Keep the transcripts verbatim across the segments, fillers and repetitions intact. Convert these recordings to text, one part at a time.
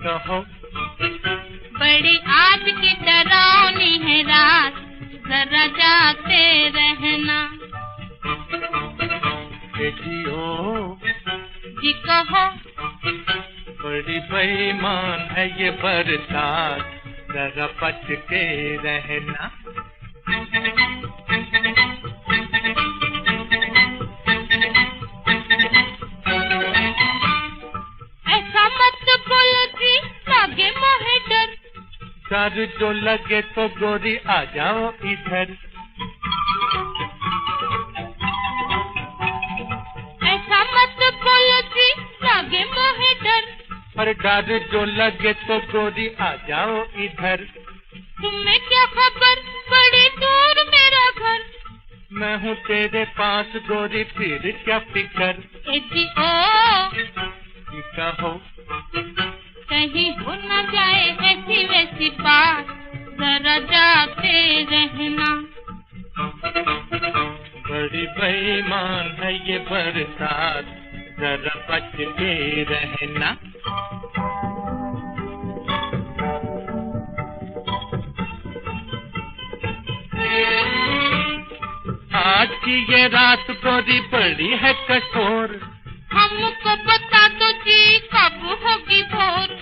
कहो। बड़ी आज की डरावनी है रात, जरा जागते रहना। जी ओ जी कहो। बड़ी बेईमान है ये बरसात, जरा बच के रहना। ऐसा मत बोलो जी, लगे मोहे डर। डर जो लगे तो गोरी आ जाओ इधर। ऐसा मत बोलो जी, लगे मोहे डर। पर डर जो लगे तो गोरी आ जाओ इधर। तुम्हें क्या खबर, बड़ी दूर मेरा घर। मैं हूँ तेरे पास गोरी, फिर क्या फिक्र। ए जी ओ जी कहो। कहीं हो न जाए ऐसी वैसी बात, जरा जागते रहना। बड़ी बेईमान है ये बरसात, जरा बच के रहना। आज की ये रात गोरी बड़ी है कठोर। हमको बता दो जी, कब होगी भोर।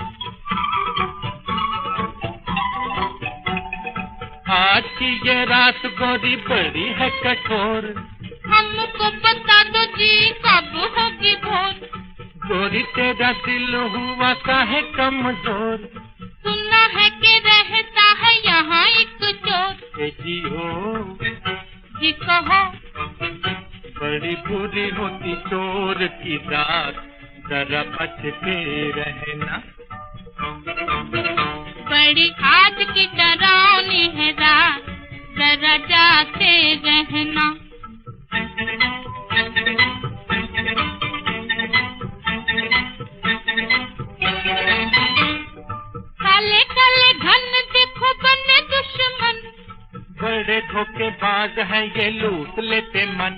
आज की ये रात गोरी बड़ी है कठोर। हमको बता दो जी, कब होगी भोर। गोरी तेरा दिल हुआ काहे कमजोर। सुना है कि रहता है यहाँ एक चोर। ए जी हो जी कहो। बड़ी बुरी होती चोर की रात, जरा बच के रहना। बड़ी आज की डरावनी है रात, जरा जागते रहना। काले काले घन देखो बने दुश्मन। बड़े धोखेबाज हैं ये, लूट लेते मन।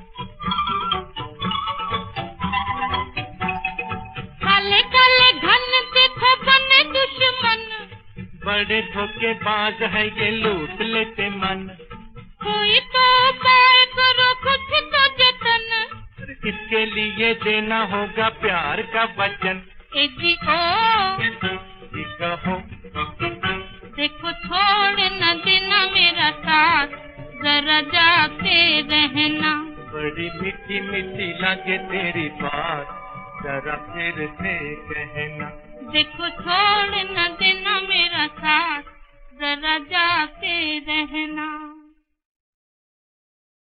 काले काले घन देखो बने दुश्मन। बड़े धोखेबाज हैं ये, लूट लेते मन। कोई तो उपाय करो, कुछ तो जतन। इसके लिए देना होगा प्यार का वचन। ए जी ओ जी कहो। देखो छोड़ न देना मेरा साथ, जरा जागते रहना। बड़ी मीठी मीठी लगे तेरी बात, जरा फिर से कहना। देखो छोड़ न देना